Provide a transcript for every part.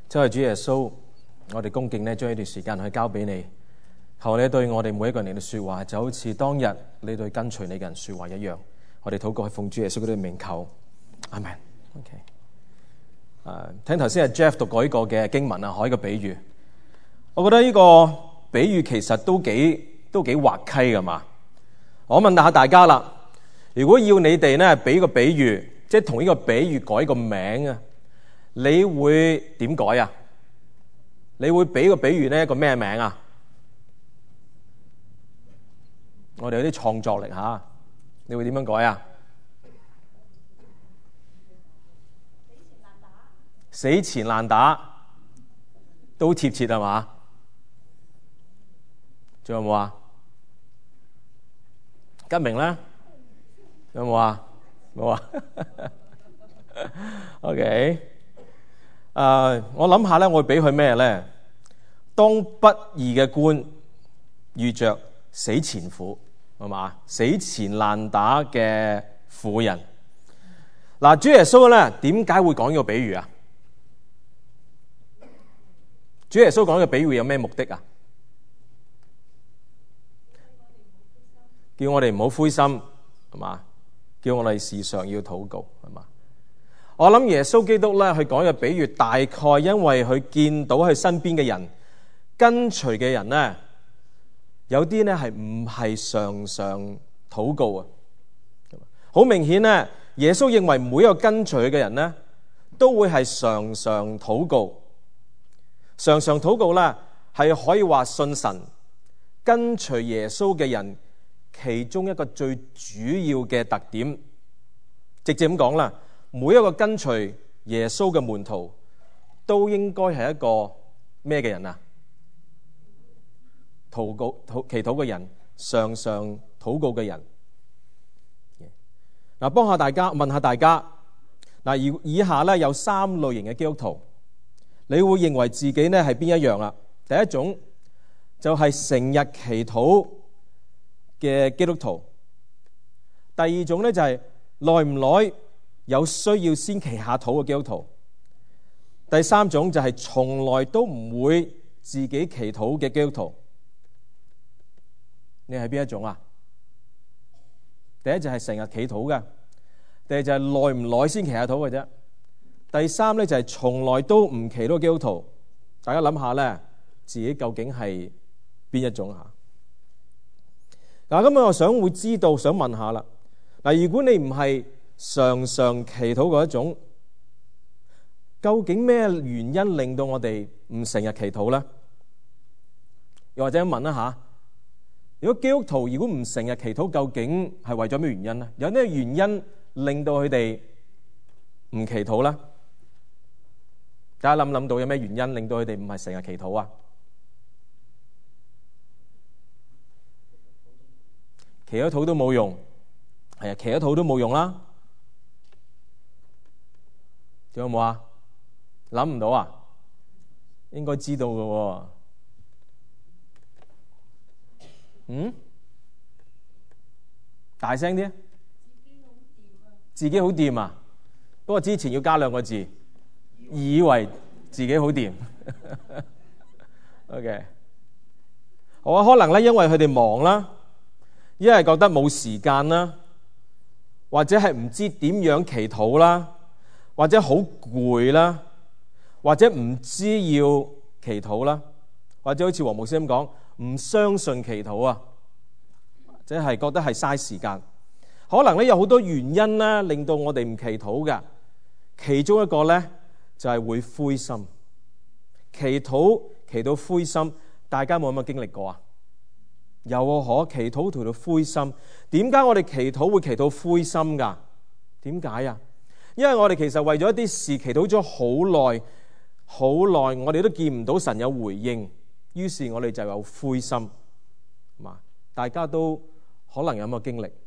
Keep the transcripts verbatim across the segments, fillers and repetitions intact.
真係主耶穌，我哋恭敬咧，將呢段時間去交俾你，求你對我哋每一個人嚟嘅說話，就好似當日你對跟隨你嘅人說話一樣。我哋禱告係奉主耶穌嗰啲名求，阿門。OK， 誒，聽頭先係 Jeff 讀過呢個嘅經文啊，海嘅比喻，我覺得呢個比喻其實都幾都幾滑稽噶嘛。我問下大家啦，如果要你哋咧俾個比喻，即係同呢個比喻改個名啊，你會點改啊？你會俾個比喻呢一個咩名啊？我哋有啲創作力吓，你會點樣改啊？死纏爛打都貼切係嘛？仲有冇啊？吉明咧有冇啊？冇啊。OK， 誒、uh, 我諗下咧，我會俾佢咩咧？當不義嘅官遇着死纏婦，係嘛？死纏爛打嘅婦人。嗱，主耶穌咧點解會講呢個比喻啊？主耶穌講呢個比喻有咩目的啊？叫我哋唔好灰心，係嘛？叫我哋時常要禱告，係嘛？我諗耶穌基督咧，佢講嘅比喻，大概因為佢見到佢身邊嘅人，跟隨嘅人咧，有啲咧係唔係常常禱告啊？好明顯咧，耶穌認為每一個跟隨佢嘅人咧，都會係常常禱告。常常禱告咧，係可以話信神跟隨耶穌嘅人其中一個最主要嘅特點。直接咁講啦，每一個跟隨耶穌嘅門徒都應該係一個咩嘅人啊？禱告、祈禱嘅人，常常禱告嘅人。嗱，幫下大家，問下大家，嗱，以以下咧有三類型嘅基督徒，你會認為自己咧係邊一樣啊？第一種就係成日祈禱嘅基督徒，第二種咧就係耐唔耐有需要先祈下禱嘅基督徒，第三種就係從來都唔會自己祈禱嘅基督徒。你係邊一種啊？第一就係成日祈禱嘅，第二就係耐唔耐先祈下禱嘅啫，第三咧就係從來都唔祈禱嘅基督徒。大家諗下咧，自己究竟係邊一種吓？嗱，咁我想會知道，想問下啦。嗱，如果你唔係常常祈禱嗰一種，究竟咩原因令到我哋唔成日祈禱咧？又或者問一下，如果基督徒如果唔成日祈禱，究竟係為咗咩原因咧？有咩原因令到佢哋唔祈禱咧？大家諗唔諗到有咩原因令到佢哋唔係成日祈禱啊？祈咗禱都冇用，係啊，祈咗禱都冇用啦。仲有冇啊？諗唔到啊？應該知道㗎喎。嗯？大聲啲。自己好掂啊！不過之前要加兩個字，以為自己好掂。OK， 好啊，可能咧因為佢哋忙啦。一係覺得冇時間啦，或者係唔知點樣祈禱啦，或者好攰啦，或者唔知要祈禱啦，或者好似黃牧師咁講，唔相信祈禱啊，或者係覺得係嘥時間。可能咧有好多原因啦，令到我哋唔祈禱嘅。其中一個咧就係會灰心。祈禱祈到灰心，大家冇咁嘅經歷過啊？有啊，可祈禱祈到灰心。點解我哋祈禱會祈到灰心噶？點解啊？因為我哋其實為咗一啲事祈禱咗好耐，好耐，我哋都見唔到神有回應，於是我哋就有灰心。嘛，大家都可能有咁嘅經歷，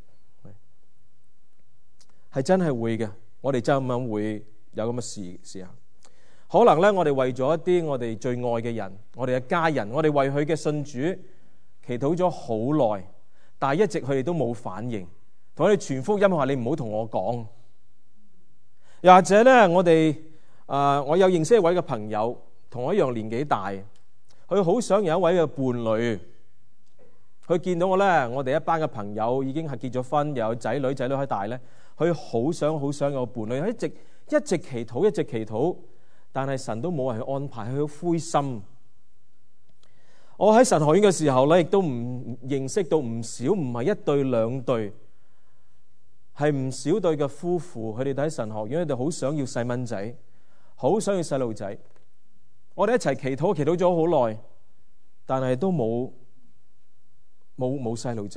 係真係會嘅。我哋真係咁會有咁嘅事事啊。可能咧，我哋為咗一啲我哋最愛嘅人，我哋嘅家人，我哋為佢嘅信主祈禱咗好耐，但係一直佢哋都冇反應。同佢哋傳福音話：你唔好同我講。又或者咧，我哋啊、呃，我有認識一位嘅朋友， 同我一樣年紀大，佢好想有一位嘅伴侶。佢見到我咧，我哋一班嘅朋友已經係結咗婚，又有仔女，仔女喺大咧，佢好想好想有伴侶，一直一直祈禱，一直祈禱，但係神都冇人去安排，佢好灰心。我喺神學院嘅時候咧，亦都唔認識到唔少，唔係一對兩對，係唔少對嘅夫婦，佢哋喺神學院，佢哋好想要細蚊仔，好想要細路仔。我哋一齊祈禱，祈禱咗好耐，但係都冇冇冇細路仔。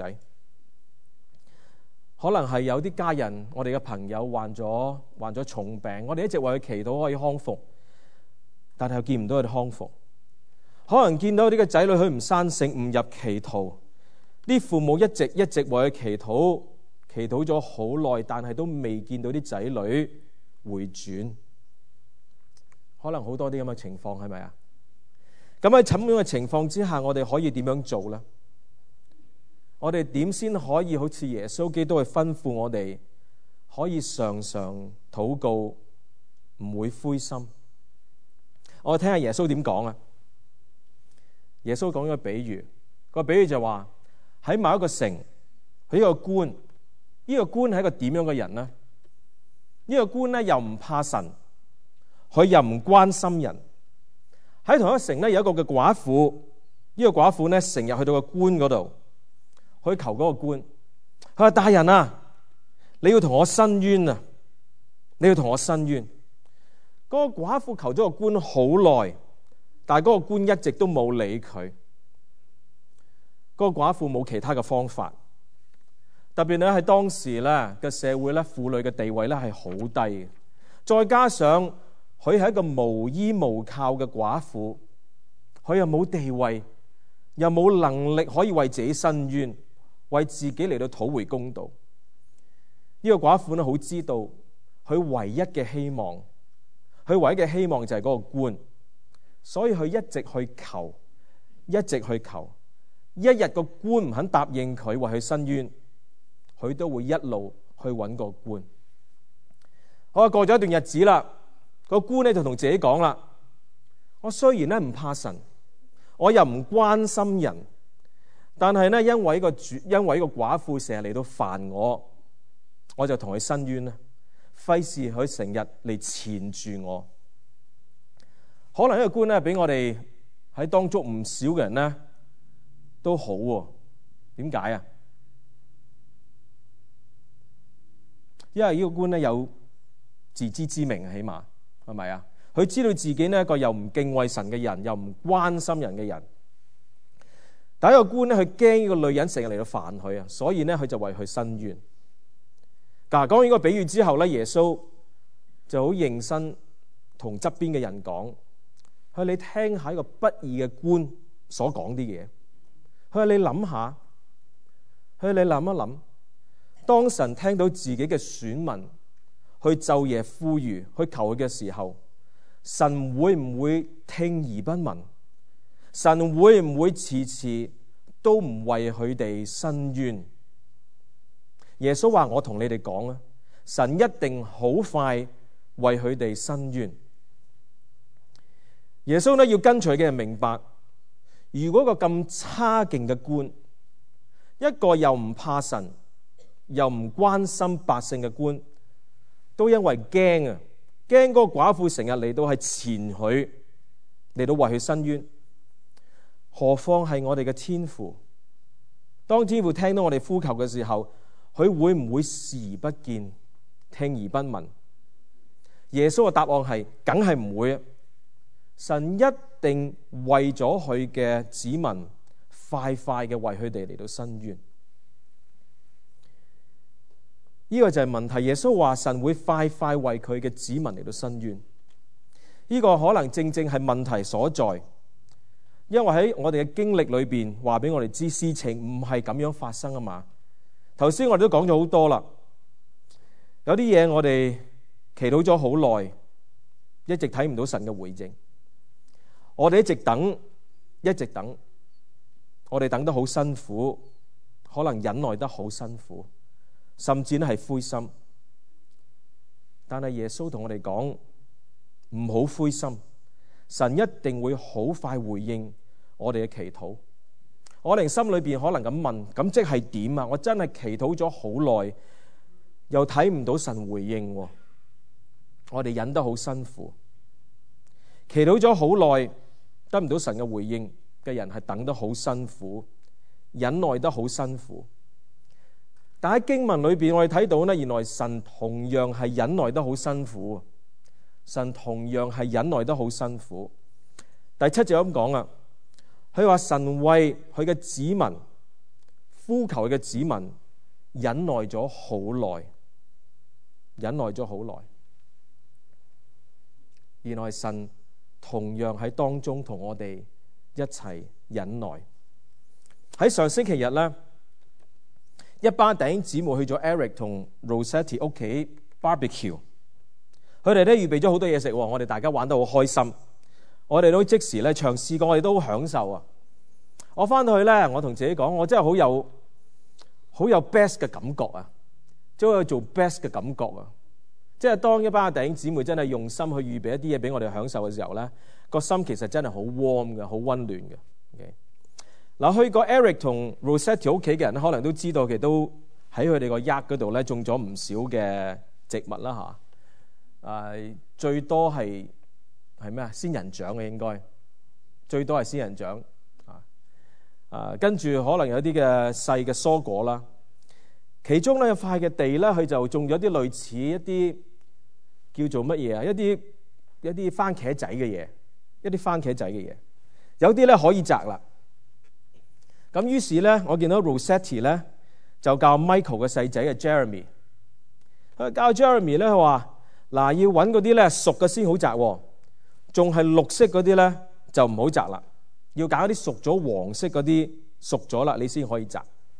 可能係有啲家人，我哋嘅朋友患咗患咗重病，我哋一直為佢祈禱可以康復，但係又見唔到佢哋康復。可能見到呢個仔女佢唔生性，誤入歧途，啲父母一直一直為佢祈禱，祈禱咗好耐，但係都未見到啲仔女回轉。可能好多啲咁嘅情況，係咪啊？咁喺咁樣嘅情況之下，我哋可以點樣做呢？我哋點先可以好似耶穌基督去吩咐我哋，可以常常禱告，唔會灰心？我哋聽下耶穌點講啊！耶穌講咗個比喻，個比喻就話喺某一個城，佢一個官，呢、這個官係一個點樣嘅人呢？呢、這個官咧又唔怕神，佢又唔關心人。喺同一個城咧有一個嘅寡婦，呢、這個寡婦咧成日去到個官嗰度，去求嗰個官，佢話：大人啊，你要同我申冤啊！你要同我申冤。嗰、那個寡婦求咗個官好耐。但係嗰個官一直都冇理佢，嗰個寡婦冇其他嘅方法。特別咧喺當時咧嘅社會咧，婦女嘅地位咧係好低嘅，再加上佢係一個無依無靠嘅寡婦，佢又冇地位，又冇能力可以為自己申冤，為自己嚟到討回公道。呢個寡婦咧好知道，佢唯一嘅希望，佢唯一嘅希望就係嗰個官。所以佢一直去求，一直去求，一日個官唔肯答應佢為佢申冤，佢都會一路去揾個官。好啊，過咗一段日子啦，個官咧就同自己講啦：我雖然咧唔怕神，我又唔關心人，但係咧因為個主，因為個寡婦成日嚟到煩我，我就同佢申冤啦，費事佢成日嚟纏住我。可能呢個官咧，俾我哋喺當中唔少嘅人咧都好喎。點解啊？因為呢個官咧有自知之明，起碼係咪啊？佢知道自己呢一個又唔敬畏神嘅人，又唔關心人嘅人。第一個官咧，佢驚呢個女人成日嚟到煩佢啊，所以咧佢就為佢申冤。嗱，講完呢個比喻之後咧，耶穌就好認真同側邊嘅人講。佢話你聽下一個不義嘅官所講啲嘢。佢話你諗下，佢話你諗一諗，當神聽到自己嘅選民去晝夜呼籲、去求佢嘅時候，神會唔會聽而不聞？神會唔會遲遲都唔為佢哋申冤？耶穌話：我同你哋講啊，神一定好快為佢哋申冤。耶穌咧要跟隨嘅人明白，如果個咁差勁嘅官，一個又唔怕神又唔關心百姓嘅官，都因為驚啊，驚嗰個寡婦成日嚟到係纏佢，嚟到為佢申冤，何況係我哋嘅天父？當天父聽到我哋呼求嘅時候，佢會唔會視而不見，聽而不聞？耶穌嘅答案係梗係唔會啊！神一定為咗佢嘅子民快快嘅為佢哋嚟到申冤。呢個就係問題。耶穌話神會快快為佢嘅子民嚟到申冤。呢個可能正正係問題所在，因為喺我哋嘅經歷裏邊話俾我哋知，事情唔係咁樣發生啊嘛。頭先我哋都講咗好多啦，有啲嘢我哋祈禱咗好耐，一直睇唔到神嘅回應。我哋一直等，一直等，我哋等得好辛苦，可能忍耐得好辛苦，甚至咧係灰心。但係耶穌同我哋講，唔好灰心， 神一定會好快回應我哋嘅祈禱。我哋心裏邊可能咁問，咁即係點啊？我真係祈禱咗好耐，又睇唔到神回應，我哋忍得好辛苦。祈禱咗好耐，得唔到神嘅回應嘅人係等得好辛苦，忍耐得好辛苦。但喺經文裏邊，我哋睇到呢，原來神同樣係忍耐得好辛苦。神同樣係忍耐得好辛苦。第七節咁講啊，佢話神為佢嘅子民呼求佢嘅子民忍耐咗好耐，忍耐咗好耐。原來神同樣喺當中同我哋一齊忍耐。喺上星期日呢，一班弟兄姊妹去咗 Eric 同 Rossetti 屋企 barbecue， 佢哋咧預備咗好多嘢食，我哋大家玩得好開心，我哋都即時咧唱詩歌，我哋都好享受啊！我翻到去咧，我同自己講，我真係好有好有 best 嘅感覺啊，即係做 best 嘅感覺啊！即係當一班弟兄姊妹真係用心去預備一啲嘢俾我哋享受嘅時候咧，個心其實真係好 warm 嘅，好溫暖嘅。Okay? 嗱，去過 Eric 同 Rossetti 屋企嘅人可能都知道，其實都喺佢哋個 yard 嗰度咧種咗唔少嘅植物啦嚇。誒，最多係係咩啊？仙人掌嘅應該最多係仙人掌啊。啊，跟住可能有啲嘅細嘅蔬果啦。其中咧有塊嘅地咧，佢就種咗啲類似一啲叫做乜嘢啊？一啲一啲番茄仔嘅嘢，一啲番茄仔嘅嘢。有啲咧可以摘啦。咁於是咧，我見到 Rossetti 咧就教 Michael 嘅細仔嘅 Jeremy， 佢教 Jeremy 咧，佢話嗱，要揾嗰啲咧熟嘅先好摘，仲係綠色嗰啲咧就唔好摘啦，要揀啲熟咗黃色嗰啲熟咗啦，你先可以摘。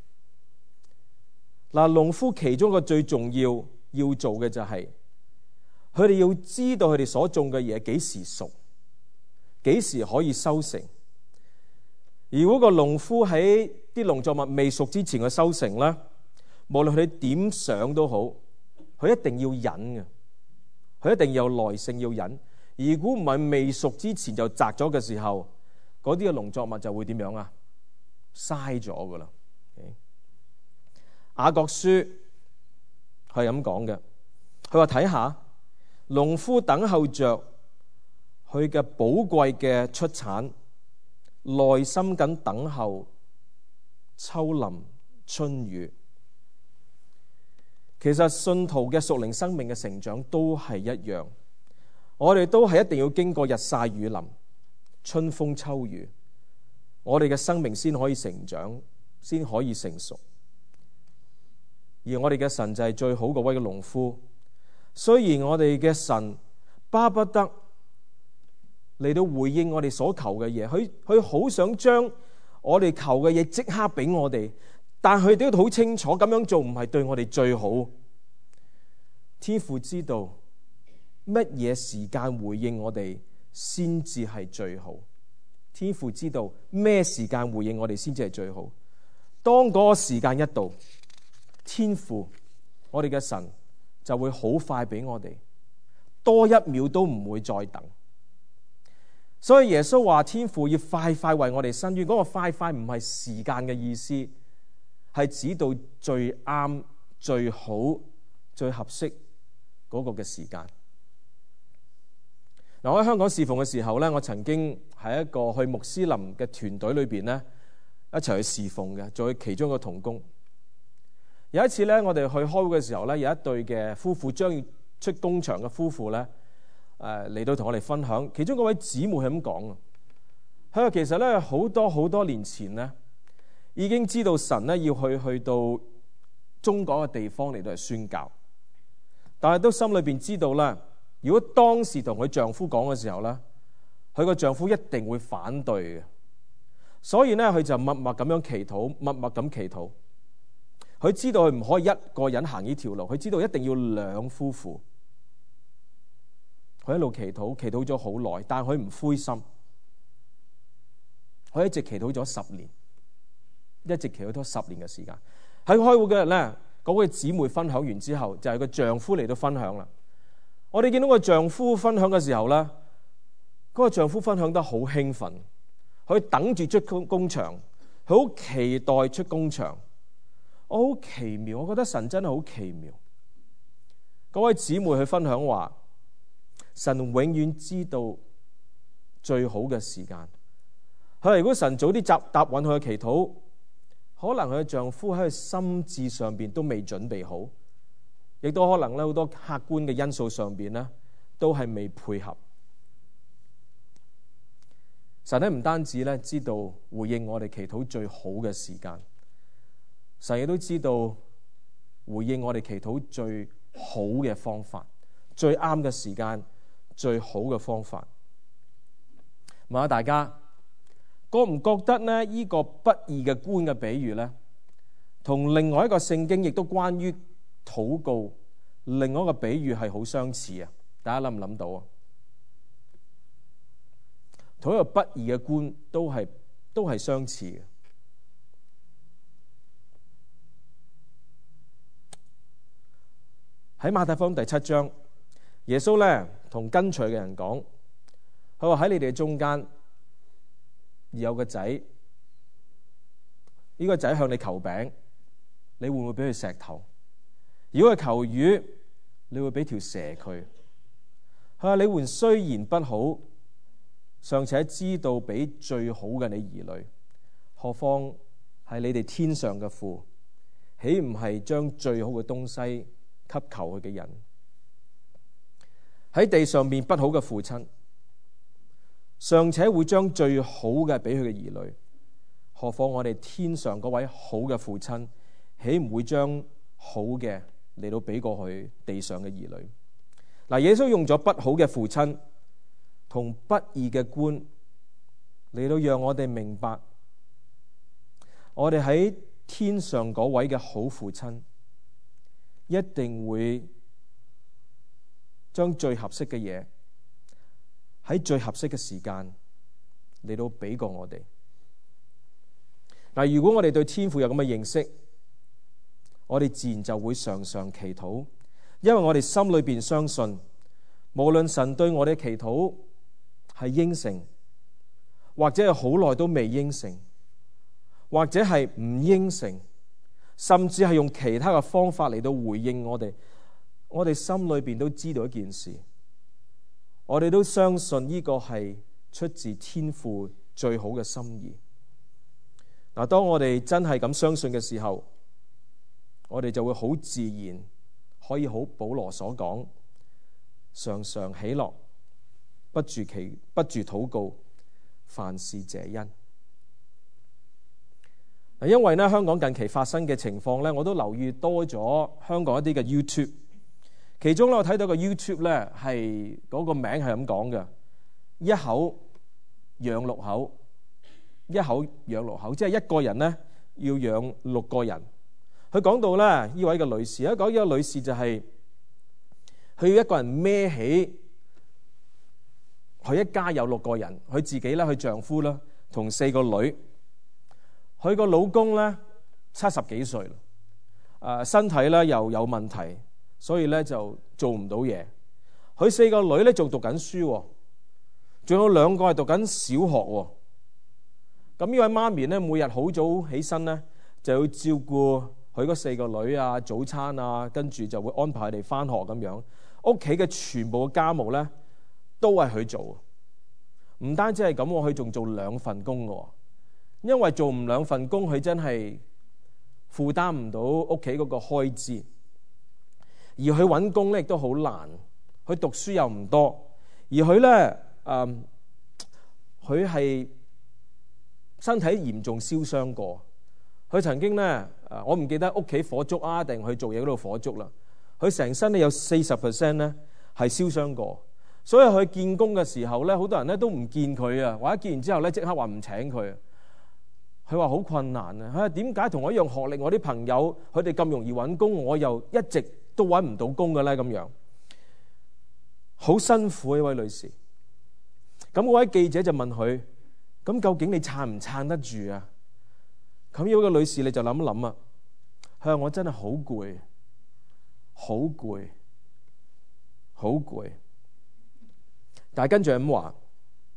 嗱，農夫其中一個最重要要做嘅就係佢哋要知道佢哋所種嘅嘢幾時熟，幾時可以收成。如果個農夫喺啲農作物未熟之前嘅收成咧，無論佢點想都好，佢一定要忍嘅，佢一定要有耐性要忍。如果唔係未熟之前就摘咗嘅時候，嗰啲嘅農作物就會點樣啊？嘥咗噶啦。雅各書係咁講嘅，佢話睇下農夫等候着佢嘅寶貴嘅出產，耐心緊等候秋霖春雨。其實信徒嘅屬靈生命嘅成長都係一樣，我哋都係一定要經過日曬雨淋、春風秋雨，我哋嘅生命先可以成長，先可以成熟。而我哋嘅神就係最好嗰位嘅農夫。雖然我哋嘅神巴不得嚟到回應我哋所求嘅嘢，佢佢好想將我哋求嘅嘢即刻俾我哋，但佢都好清楚咁樣做唔係對我哋最好。天父知道乜嘢時間回應我哋先至係最好，天父知道咩時間回應我哋先至係最好。當嗰個時間一到，天父我哋嘅神就會好快俾我哋，多一秒都唔會再等。所以耶穌話天父要快快為我哋伸冤，嗰個快快唔係時間嘅意思，係指到最啱、最好、最合適嗰個嘅時間。嗱，我喺香港侍奉嘅時候咧，我曾經喺一個去穆斯林嘅團隊裏邊咧一齊去侍奉嘅，做其中一個同工。有一次咧，我哋去開會嘅時候咧，有一對嘅夫婦將要出工場嘅夫婦咧，誒、呃、嚟到同我哋分享。其中嗰位姊妹係咁講啊，佢話其實咧好多好多年前咧，已經知道神咧要去去到中國嘅地方嚟到嚟宣教，但係都心裏邊知道咧，如果當時同佢丈夫講嘅時候咧，佢個丈夫一定會反對嘅，所以咧佢就默默咁樣祈禱，默默咁祈禱。佢知道佢唔可以一個人行呢條路，佢知道一定要兩夫婦。佢一路祈禱，祈禱咗好耐，但係佢唔灰心。佢一直祈禱咗十年，一直祈禱咗十年嘅時間。喺開會嘅日咧，嗰位姊妹分享完之後，就係個丈夫嚟到分享啦。我哋見到個丈夫分享嘅時候咧， 嗰個丈夫分享得好興奮，佢等住出工工場，佢好期待出工場。我好奇妙，我覺得神真係好奇妙。嗰位姊妹去分享話，神永遠知道最好嘅時間。佢話如果神早啲答答允佢嘅祈禱，可能佢嘅丈夫喺佢心智上邊都未準備好，亦都可能咧好多客觀嘅因素上邊咧都係未配合。神咧唔單止咧知道回應我哋祈禱最好嘅時間，神亦都知道回應我哋祈禱最好嘅方法，最啱嘅時間，最好嘅方法。問下大家，覺唔覺得呢？呢個不義嘅官嘅比喻呢，同另外一個聖經亦都關於禱告另外一個比喻係好相似啊？大家諗唔諗到啊？同一個不義嘅官都係都係相似嘅。喺馬太福音第七章，耶穌咧同跟隨嘅人講，佢話喺你哋中間有個仔，呢個仔向你求餅，你會唔會俾佢石頭？如果佢求魚，你會俾條蛇佢？佢話你們雖然不好，尚且知道俾最好嘅你兒女，何況係你哋天上嘅父，豈唔係將最好嘅東西給求佢嘅人？喺地上面不好嘅父親，尚且會將最好嘅俾佢嘅兒女，何況我哋天上嗰位好嘅父親，豈唔會將好嘅嚟到俾過去地上嘅兒女？嗱，耶穌用咗不好嘅父親同不義嘅官嚟到讓我哋明白，我哋喺天上嗰位嘅好父親一定會將最合適嘅嘢喺最合適嘅時間嚟到俾過我哋。嗱，如果我哋對天父有咁嘅認識，我哋自然就會常常祈禱，因為我哋心裏邊相信，無論神對我哋嘅祈禱係應承，或者係好耐都未應承，或者係唔應承，甚至係用其他嘅方法嚟到回應我哋，我哋心裏邊都知道一件事，我哋都相信呢個係出自天父最好嘅心意。嗱，當我哋真係咁相信嘅時候，我哋就會好自然可以好保羅所講，常常喜樂，不住祈不住禱告，凡事謝恩。因為咧香港近期發生嘅情況咧，我都留意多咗香港一啲嘅 YouTube， 其中咧我睇到個 YouTube 咧係嗰個名係咁講嘅：一口養六口，一口養六口，即係一個人咧要養六個人。佢講到咧呢位嘅女士，一講呢個女士就係、是、佢要一個人孭起佢一家有六個人，佢自己啦，佢丈夫啦，同四個女。佢個老公咧七十幾歲啦，誒身體咧又有問題，所以咧就做唔到嘢。佢四個女咧仲讀緊書，仲有兩個係讀緊小學。咁呢位媽咪咧每日好早起身咧，就要照顧佢嗰四個女啊，早餐啊，跟住就會安排佢哋返學咁樣。屋企嘅全部嘅家務咧都係佢做，唔單止係咁，佢仲做兩份工嘅。因為做唔兩份工，佢真係負擔唔到屋企嗰個開支，而佢揾工咧亦都好難。佢讀書又唔多，而佢咧誒，佢係身體嚴重燒傷過。佢曾經咧誒，我唔記得屋企火燭啊，定去做嘢嗰度火燭啦。佢成身咧有四十 percent 咧係燒傷過，所以佢見工嘅時候咧，好多人咧都唔見佢啊，或者見完之後咧即刻話唔請佢。佢話好困難啊！佢話點解同我一樣學歷，我啲朋友佢哋咁容易揾工，我又一直都揾唔到工嘅咧？咁樣好辛苦，呢位女士。咁嗰位記者就問佢：咁究竟你撐唔撐得住啊？咁呢位個女士你就諗一諗啊。佢話我真係好攰，好攰，好攰。但係跟住咁話，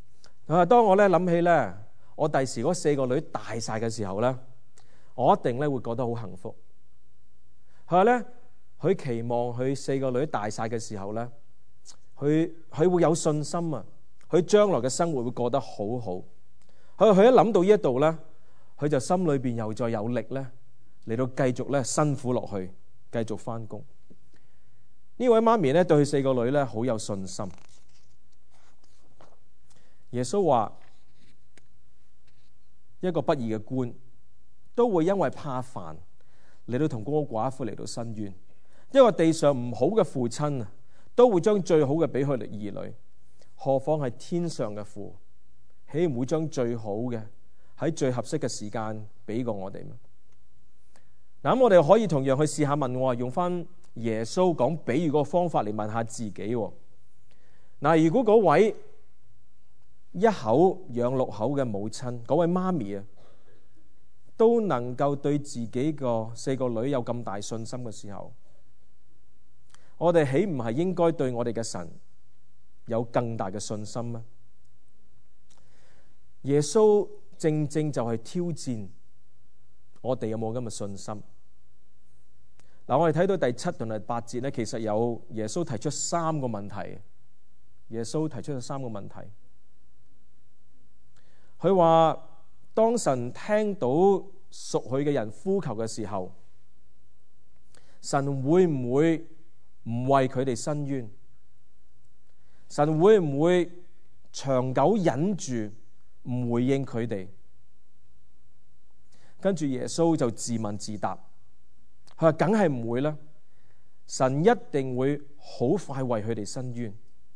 佢話當我咧諗起咧，我第時嗰四個女大晒嘅時候咧，我一定咧會覺得好幸福。佢話咧，佢期望佢四個女大晒嘅時候咧，佢佢會有信心啊，佢將來嘅生活會過得好好。佢佢一諗到呢一度咧，佢就心裏邊又再有力咧嚟到繼續咧辛苦落去，繼續翻工。呢位媽咪咧對佢四個女咧好有信心。耶穌話：一個不義嘅官都會因為怕煩嚟到同孤寡婦嚟到申冤，一個地上唔好嘅父親啊，都會將最好嘅俾佢哋兒女，何況係天上嘅父，豈唔會將最好嘅喺最合適嘅時間俾過我哋咩？嗱，咁我哋可以同樣去試下問我，用翻耶穌講比喻嗰個方法嚟問下自己。嗱，如果嗰位一口養六口嘅母親，嗰位媽咪啊，都能夠對自己個四個女有咁大信心嘅時候，我哋豈唔係應該對我哋嘅神有更大嘅信心呢？耶穌正正就係挑戰我哋有冇咁嘅信心。嗱，我哋睇到第七同第八節咧，其實有耶穌提出三個問題。耶穌提出咗三個問題。佢話：當神聽到屬佢嘅人呼求嘅時候，神會唔會唔為佢哋伸冤？神會唔會長久忍住唔回應佢哋？跟住耶穌就自問自答，佢話：梗係唔會啦，神一定會好快為佢哋伸冤。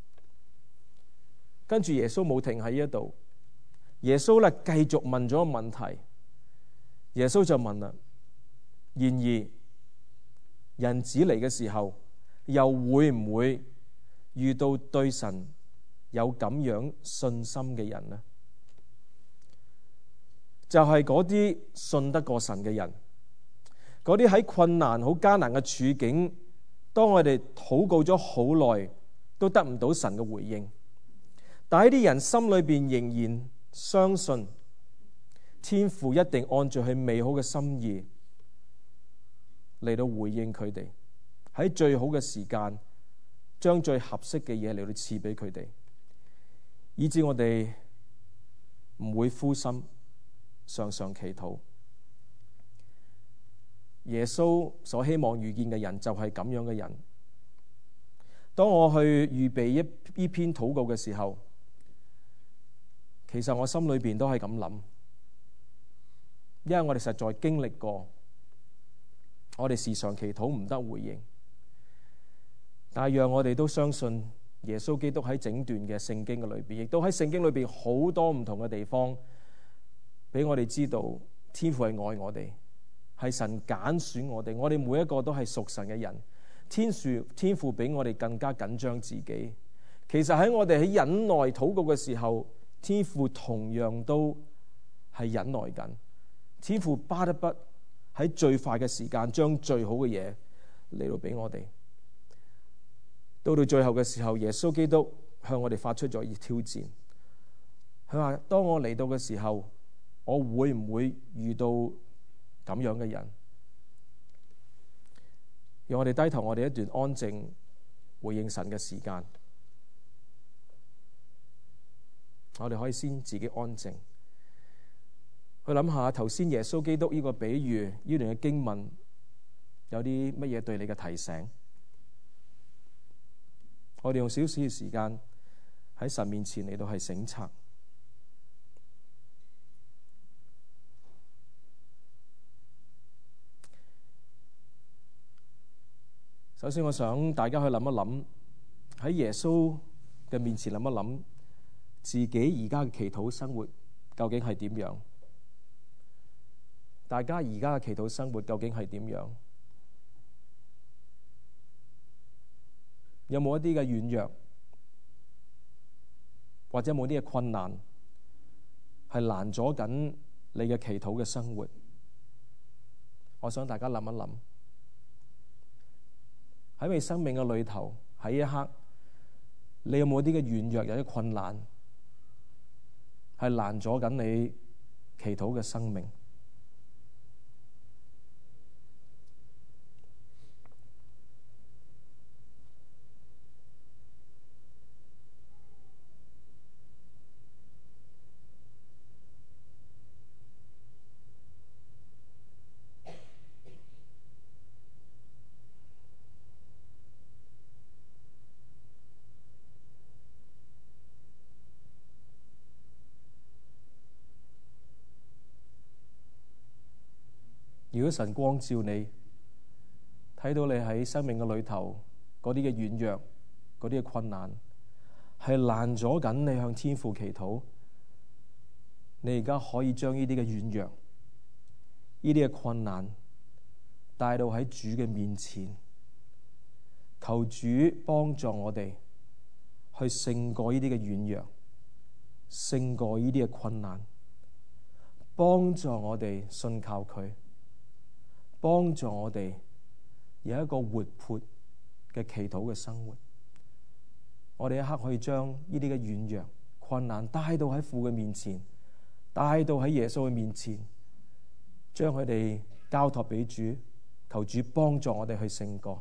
跟住耶穌冇停喺呢一度。耶穌咧繼續問咗個問題，耶穌就問啦：然而人子嚟嘅時候，又會唔會遇到對神有咁樣信心嘅人呢？就係嗰啲信得過神嘅人，嗰啲喺困難、好艱難嘅處境，當我哋禱告咗好耐，都得唔到神嘅回應，但係啲人心裏邊仍然相信天父一定按照佢美好嘅心意嚟到回應佢哋，喺最好嘅時間將最合適嘅嘢嚟到賜俾佢哋，以致我哋唔會灰心，常常祈禱。耶穌所希望遇見嘅人就係咁樣嘅人。當我去預備一呢篇禱告嘅時候，其實我心裏邊都係咁諗，因為我哋實在經歷過，我哋時常祈禱唔得回應，但係讓我哋都相信耶穌基督喺整段嘅聖經嘅裏邊，亦都喺聖經裏邊好多唔同嘅地方，俾我哋知道天父係愛我哋，係神揀選我哋，我哋每一個都係屬神嘅人，天父天父比我哋更加緊張自己。其實喺我哋喺忍耐禱告嘅時候，天父同樣都係忍耐緊，天父巴得不喺最快嘅時間將最好嘅嘢嚟到俾我哋。到到最後嘅時候，耶穌基督向我哋發出咗一挑戰，佢話：當我嚟到嘅時候，我會唔會遇到咁樣嘅人？讓我哋低頭，我哋一段安靜回應神嘅時間。我哋可以先自己安靜去諗下，頭先耶穌基督呢個比喻，呢段嘅經文有啲乜嘢對你嘅提醒？我哋用少少嘅時間喺神面前嚟到係省察。首先，我想大家去諗一諗，喺耶穌嘅面前諗一諗，自己而家嘅祈禱生活究竟係點樣？大家而家嘅祈禱生活究竟係點樣？有冇一啲嘅軟弱，或者有冇啲嘅困難，係攔阻緊你嘅祈禱嘅生活？我想大家諗一諗，喺你生命嘅裏頭，喺一刻，你有冇啲嘅軟弱，有啲困難， 係攔阻緊你祈禱嘅生命。如果神光照你，睇到你喺生命嘅裏頭嗰啲嘅軟弱、嗰啲嘅困難，係攔阻緊你向天父祈禱，你而家可以將呢啲嘅軟弱、呢啲嘅困難帶到喺主嘅面前，求主幫助我哋去勝過呢啲嘅軟弱，勝過呢啲嘅困難，幫助我哋信靠佢。幫助我哋有一個活潑嘅祈禱嘅生活。我哋一刻可以將呢啲嘅軟弱、困難帶到喺父嘅面前，帶到喺耶穌嘅面前，將佢哋交託俾主，求主幫助我哋去勝過。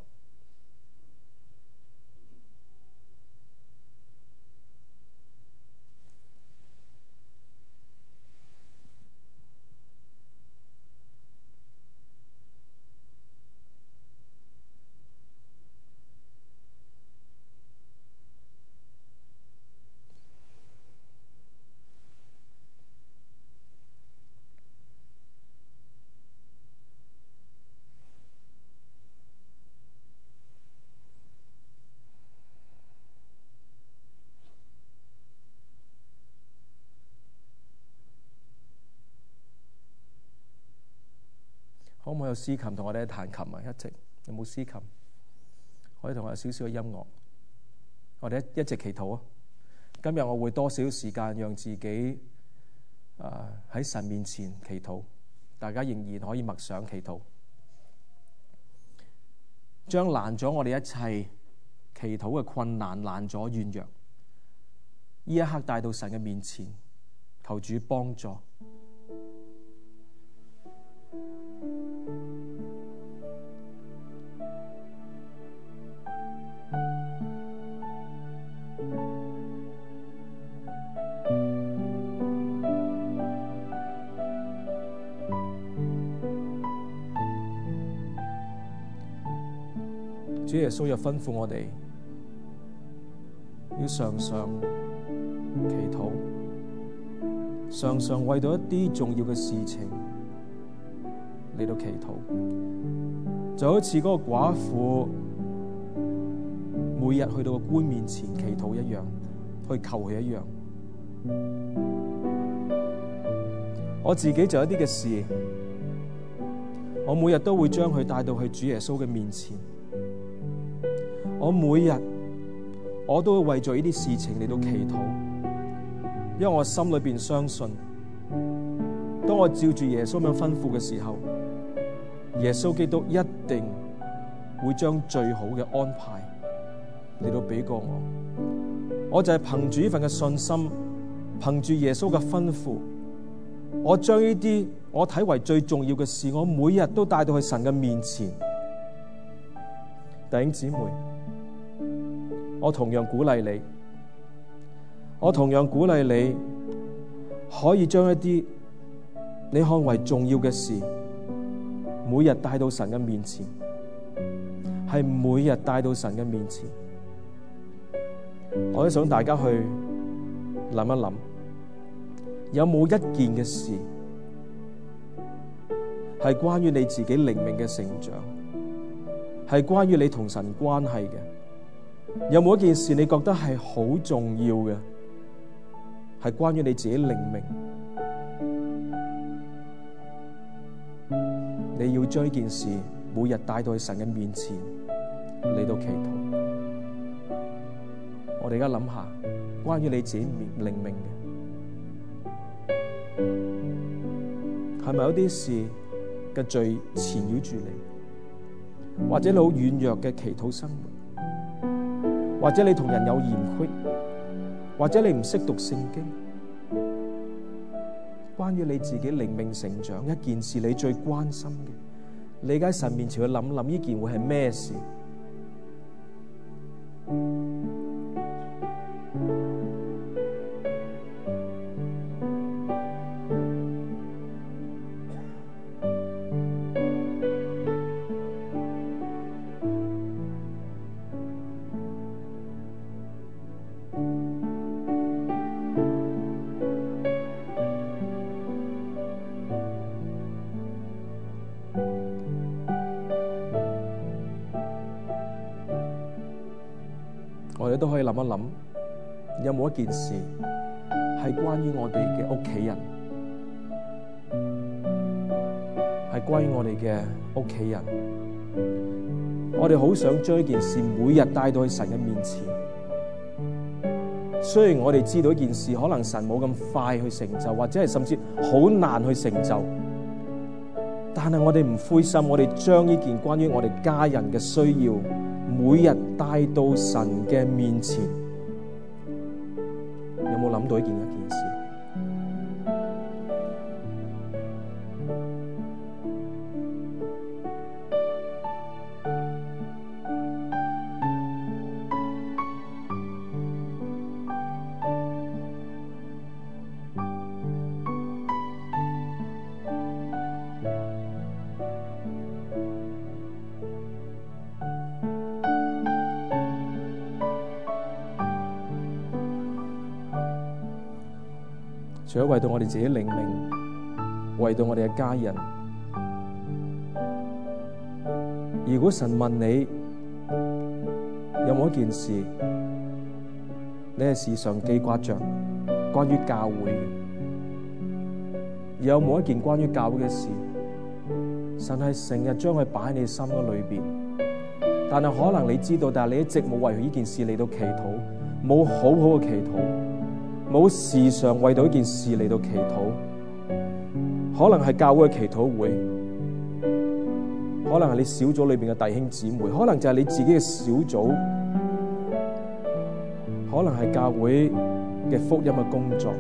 可唔可以有司琴同我哋彈琴啊？一直有冇司琴？可以同我有少少嘅音樂，我哋一一直祈禱啊！今日我會多少時間讓自己啊喺神面前祈禱，大家仍然可以默想祈禱，將攔咗我哋一切祈禱嘅困難、攔咗軟弱，呢一刻帶到神嘅面前，求主幫助。主耶穌又吩咐我哋要常常祈禱，常常為到一啲重要嘅事情嚟到祈禱，就好似嗰個寡婦每日去到個官面前祈禱一樣，去求佢一樣。我自己就有一啲嘅事，我每日都會將佢帶到去主耶穌嘅面前。我每日我都會為咗呢啲事情嚟到祈禱，因為我心裏邊相信，當我照住耶穌咁樣吩咐嘅時候，耶穌基督一定會將最好嘅安排嚟到俾過我。我就係憑住呢份嘅信心，憑住耶穌嘅吩咐，我將呢啲我睇為最重要嘅事，我每日都帶到去神嘅面前。弟兄姊妹，我同樣鼓勵你，我同樣鼓勵你，可以將一啲你看為重要嘅事，每日帶到神嘅面前，係每日帶到神嘅面前。我都想大家去諗一諗，有冇一件嘅事係關於你自己靈命嘅成長，係關於你同神關係嘅？有冇一件事你覺得係好重要嘅，係關於你自己靈命？你要將呢件事每日帶到去神嘅面前嚟到祈禱。我哋而家諗下，關於你自己靈命嘅，係咪有啲事嘅罪纏繞住你？或者你好軟弱嘅祈禱生活，或者你同人有嫌隙，或者你唔識讀聖經， 關於你自己靈命成長一件事，你最關心嘅，你喺神面前去諗諗呢件會係咩事？我哋都可以諗一諗，有冇一件事係關於我哋嘅屋企人，係關於我哋嘅屋企人。我哋好想將呢件事每日帶到去神嘅面前。雖然我哋知道一件事可能神冇咁快去成就，或者係甚至好難去成就，但係我哋唔灰心，我哋將呢件關於我哋家人嘅需要，每日帶到神嘅面前。有冇諗到一件一件事？除咗為到我哋自己靈命，為到我哋嘅家人，如果神問你有冇一件事，你係時常記掛着關於教會嘅，有冇一件關於教會嘅事，神係成日將佢擺喺你心嘅裏邊，但係可能你知道，但係你一直冇為呢件事嚟到祈禱，冇好好嘅祈禱，冇時常為到一件事嚟到祈禱，可能係教會嘅祈禱會，可能係你小組裏邊嘅弟兄姊妹，可能就係你自己嘅小組，可能係教會嘅福音嘅工作，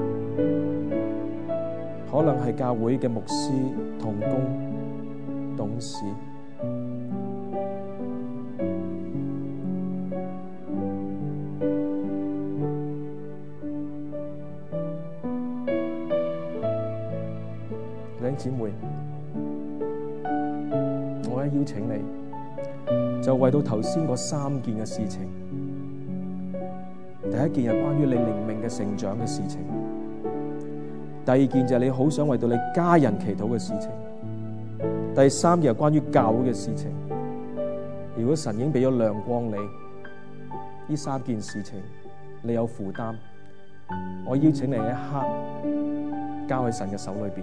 可能係教會嘅牧師、同工、董事。弟兄姊妹，我咧邀請你，就為到頭先嗰三件嘅事情。第一件係關於你靈命嘅成長嘅事情，第二件就係你好想為到你家人祈禱嘅事情，第三件係關於教會嘅事情。如果神已經俾咗亮光你，呢三件事情你有負擔，我邀請你一刻交喺神嘅手裏邊。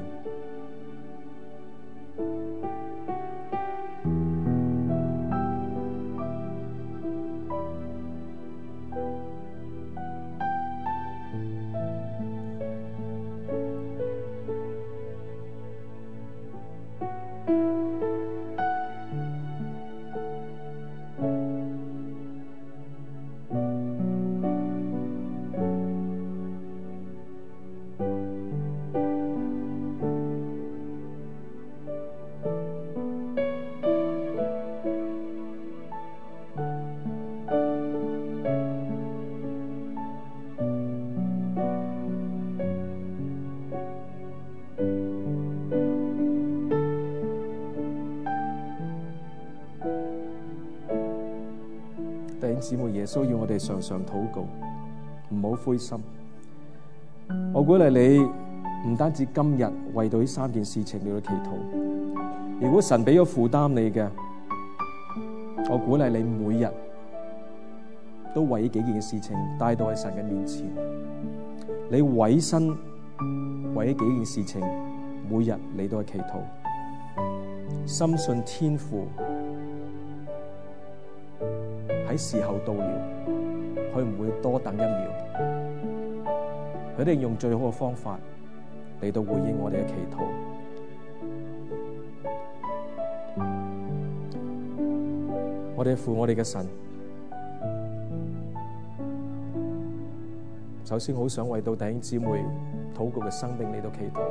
弟兄姊妹，耶穌要我哋常常禱告，唔好灰心。我鼓勵你唔單止今日為到呢三件事情嚟到祈禱，如果神俾咗負擔你嘅，我鼓勵你每日都為呢幾件事情帶到喺神嘅面前，你委身為呢幾件事情每日嚟到去祈禱，深信天父喺時候到了，佢唔會多等一秒，佢一定用最好嘅方法嚟到回應我哋嘅祈禱。我哋父，我哋嘅神， 首先好想為到弟兄姊妹禱告嘅生命嚟到祈禱。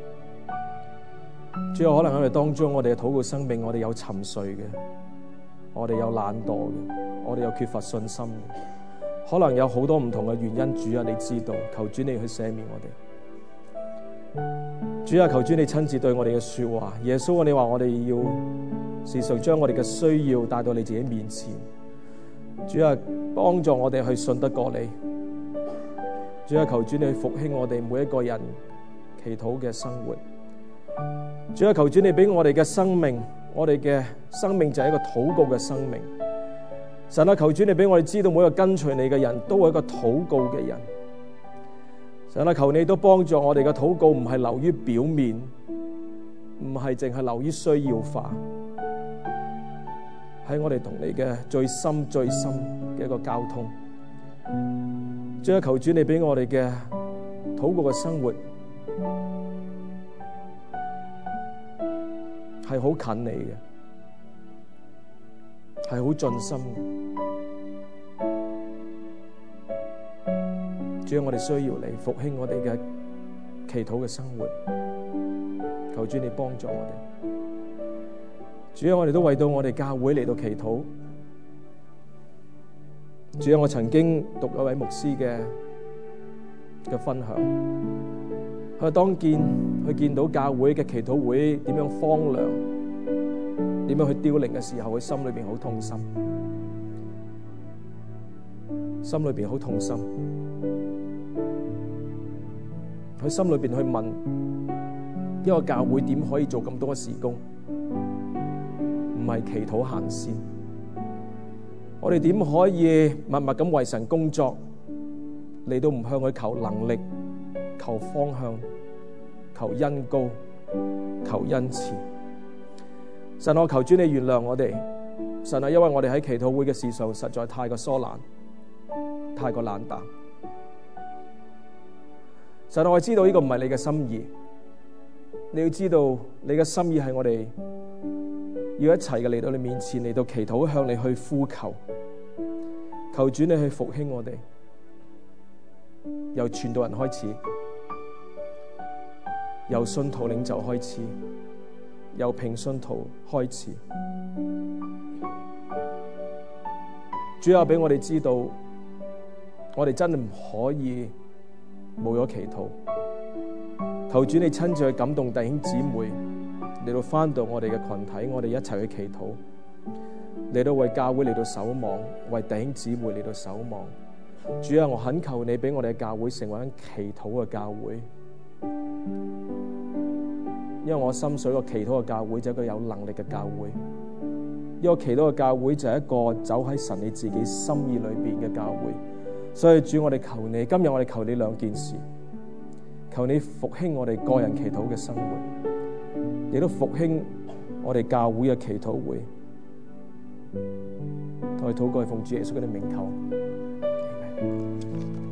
主要可能喺我哋當中，我哋嘅禱告生命，我哋有沉睡嘅，我哋有懶惰嘅，我哋有缺乏信心嘅，可能有好多唔同嘅原因。主啊，你知道，求主你去赦免我哋。主啊，求主你親自對我哋嘅說話。耶穌啊，你話我哋要時常將我哋嘅需要帶到你自己面前。主啊，幫助我哋去信得過你。主啊，求主你去復興我哋每一個人祈禱嘅生活。主啊，求主你俾我哋嘅生命，我哋嘅生命就係一個禱告嘅生命。神啊，求主你俾我哋知道，每一個跟隨你嘅人都係一個禱告嘅人。神啊，求你都幫助我哋嘅禱告，唔係流於表面，唔係淨係流於需要化，喺我哋同你嘅最深最深嘅一個交通。主啊，求主你俾我哋嘅禱告嘅生活係好近你嘅，係好盡心嘅。主啊，我哋需要你復興我哋嘅祈禱嘅生活，求主你幫助我哋。主啊，我哋都為到我哋教會嚟到祈禱。主啊，我曾經讀一位牧師嘅嘅分享，佢當見佢見到教會嘅祈禱會點樣荒涼，點樣去凋零嘅時候，佢心裏邊好痛心，心裏邊好痛心。佢心裏邊去問，一個教會點可以做咁多嘅事工？唔係祈禱行先。我哋點可以默默咁為神工作，嚟到唔向佢求能力、求方向、求恩膏、求恩賜？神，我求主你原諒我哋。神啊，因為我哋喺祈禱會嘅事上實在太過疏懶，太過冷淡。神啊，我知道呢個唔係你嘅心意。你要知道，你嘅心意係我哋要一齊嘅嚟到你面前，嚟到祈禱，向你去呼求，求主你去復興我哋，由傳道人開始，由信徒領袖開始，由平信徒開始。主啊，俾我哋知道，我哋真係唔可以冇咗祈禱。求主你親自去感動弟兄姊妹，嚟到翻到我哋嘅群體，我哋一齊去祈禱，嚟到為教會嚟到守望，為弟兄姊妹嚟到守望。主啊，我懇求你俾我哋嘅教會成為一祈禱嘅教會，因為我心水個祈禱嘅教會就係一個有能力嘅教會，一個祈禱嘅教會就係一個走喺神你自己心意裏邊嘅教會。所以主，我哋求你，今日我哋求你兩件事，求你復興我哋個人祈禱嘅生活，亦都復興我哋教會嘅祈禱會。我哋禱告係奉主耶穌嘅名求。